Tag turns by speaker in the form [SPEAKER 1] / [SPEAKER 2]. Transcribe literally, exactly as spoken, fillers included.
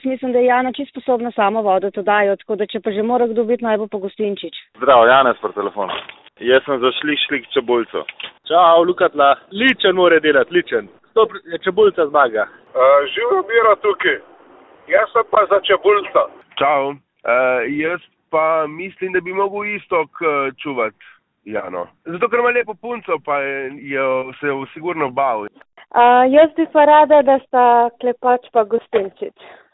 [SPEAKER 1] Mislim, da je Jana čisto sposobna sama voditi oddajo, tako da če pa že mora kdo biti, naj bo pa Gostinčič.
[SPEAKER 2] Zdravo, Janez pri telefonu. Jaz sem zašli šlik Čebulco.
[SPEAKER 3] Čau, Lukatla. Ličen mora delati, ličen. To je Čebulca zmaga.
[SPEAKER 4] Uh, Živo Biro tukaj. Jaz sem pa za Čebulco.
[SPEAKER 5] Čau. Uh, jaz pa mislim, da bi mogel Iztok uh, čuvati Jano. Zato, ker ima lepo punco, pa je, je se je sigurno bal.
[SPEAKER 6] Uh, jaz bi pa rada, da sta Klepač pa Gostinčič.